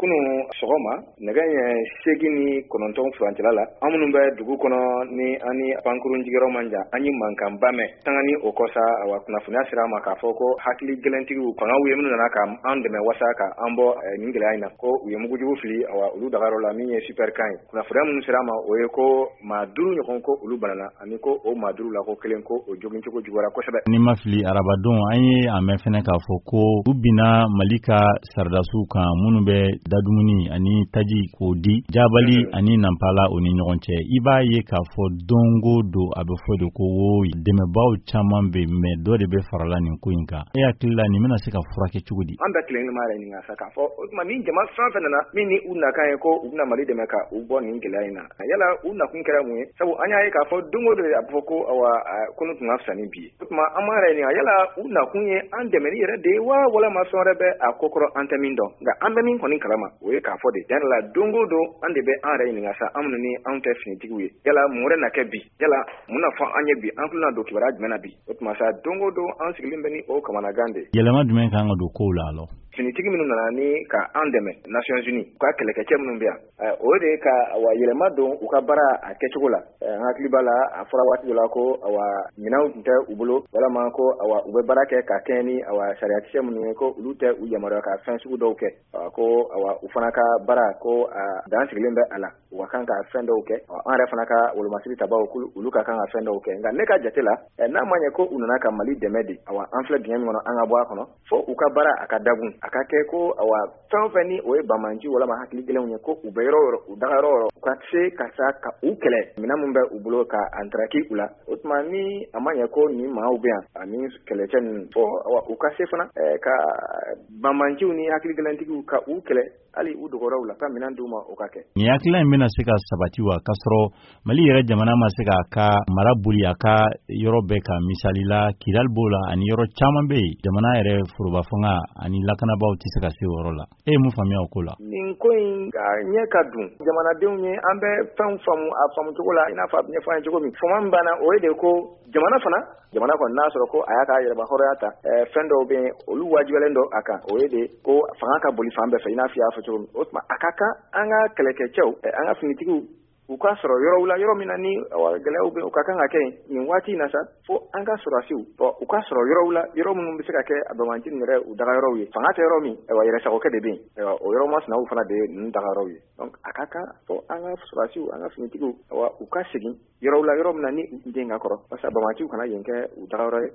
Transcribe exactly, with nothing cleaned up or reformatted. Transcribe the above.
kunun sɔgɔma nɛgɛ ɲɛ seegin ni kɔnɔntɔn furancɛla la an minnu bɛ dugu kɔnɔ ni an ni pankurun jigiyɔrɔ man jan an ye mankanba mɛn sanga ni o kɔsa awa kunnafoniya sira ma k'a fɔ ko hakili gɛlɛntigiw fangaw ye minnu nana ka an dɛmɛ wasa ka an bɔ nin gɛlɛya in na ko u ye mugujugu fili awa olu dagayɔrɔ la min ye super kan ye kunnafoniya minnu sira ma o ye ko maa duuru ɲɔgɔn ko olu banana ani ko o maa duuru la ko kelen ko o jogincogo juguyara kosɛbɛ. Ni ma fili arabadenw an ye a mɛn fɛnɛ k'a fɔ ko u bina Mali ka saridasiw kan minnu bɛ dadumuni ani taji k'o di Jabali mm-hmm. ani Nampala o ni ɲɔgɔn cɛ i b'a ye k'a fɔ dongo do a bɛ fɔ de ko wo dɛmɛbaw caman bɛ mais dɔ de bɛ farala nin ko in kan e hakili la nin bɛna se ka furakɛ cogo di? An bɛ tilen ma yɛrɛ nin kan sa k'a fɔ o tuma ni jama fɛn fɛn nana min ni u nakan ye ko u bɛna Mali dɛmɛ ka u bɔ nin gɛlɛya in na yala u nakun kɛra mun ye sabu an y'a ye k'a fɔ dongo do a bɛ fɔ ko awa ko ne tun ka fisa ni bi ye o tuma an ma yɛrɛ nin yala u nakun ye an dɛmɛni yɛrɛ de ye wa walama fɛn wɛrɛ bɛ a ko kɔrɔ an tɛ min dɔn nka an bɛ min kɔni kalama o ye k'a fɔ de tiɲɛ la dongo do an de bɛ an yɛrɛ ɲininka sa an minnu ni anw tɛ finitigiw ye yala mun wɛrɛ na kɛ bi yala mun na fɔ an ye bi an tulona don kibaruya jumɛn na bi o tuma sa dongo do an sigilen bɛ ni o kamanagan de yɛlɛma jumɛn kan ka don kow la alors finitigi minnu nana ni ka an dɛmɛ Nations Unies u ka kɛlɛkɛcɛ minnu bɛ yan o de ka awa yɛlɛma don u ka baara a kɛcogo la an hakili b'a la a fɔra waati dɔ la ko awa minɛnw tun tɛ u bolo walama ko awa u bɛ baara kɛ ka kɛɲɛ ni awa sariyakisɛ minnu ye ko olu tɛ u yamaruya ka fɛn sugu dɔw kɛ ko awa u fana ka baara ko dan sigilen bɛ a la u ka kan ka fɛn dɔw kɛ an yɛrɛ fana ka wolomasiri tabaw olu ka kan ka fɛn dɔw kɛ nka ne ka jate la n'a ma ɲɛ ko u nana ka Mali dɛmɛ de awa an filɛ dingɛ min kɔnɔ an ka bɔ a kɔnɔ fo u ka baara a ka dagun a ka kɛ ko awa fɛn fɛn ni o ye bamanji walama hakili gɛlɛnw ye ko u bɛ yɔrɔ yɔrɔ u daga yɔrɔ yɔrɔ u ka se ka sa ka u kɛlɛ minɛn min bɛ u bolo ka antaraki u la o tuma ni a ma ɲɛ ko nin maaw bɛ yan ani kɛlɛcɛ ninnu fɔ awa u ka se fana ka bamanjiw ni hakili gɛlɛntigiw ka u kɛlɛ hali u dogɔrɔw la ka minɛn d'u ma o ka kɛ. Nin hakilila in bɛna se ka sabati wa k'a sɔrɔ Mali yɛrɛ jamana ma se k'a ka mara boli a ka yɔrɔ bɛɛ ka misali la Kidali b'o la ani yɔrɔ caman bɛ yen jamana yɛrɛ foroba fanga ani lakanabaw tɛ se ka se o yɔrɔ la e ye mun faamuya o ko la? Nin ko in ka ɲɛ ka dun jamanadenw ye an bɛ fɛnw faamu a faamu cogo la i n'a fɔ a bɛ ɲɛfɔ an ye cogo min fama min banna o ye de ko jamana fana jamana kɔni n'a sɔrɔ ko a y'a ka yɛrɛba hɔrɔnya ta fɛn dɔw bɛ yen olu wajibiyalen don a kan o ye de ko fanga ka boli fan bɛɛ fɛ i n'a fɔ i y'a fɔ cogo min o tuma a ka kan an ka kɛlɛkɛcɛw an ka finitigiw u ka sɔrɔ yɔrɔw la yɔrɔ min na ni gɛlɛyaw bɛ u ka kan ka kɛ nin waati in na sa fo an ka sɔrɔsiw u ka sɔrɔ yɔrɔw la yɔrɔ minnu bɛ se ka kɛ a bamanci yɛrɛ u daga yɔrɔw ye fanga tɛ yɔrɔ min yɛrɛsagokɛ de bɛ yen o yɔrɔ masinaw fana de ye ninnu daga yɔrɔw ye donc a ka kan fo an ka sɔrɔsiw an ka finitigiw u ka segin yɔrɔw la yɔrɔ min na ni u den ka kɔrɔ parce que bamanci kana yen kɛ u daga yɔrɔ ye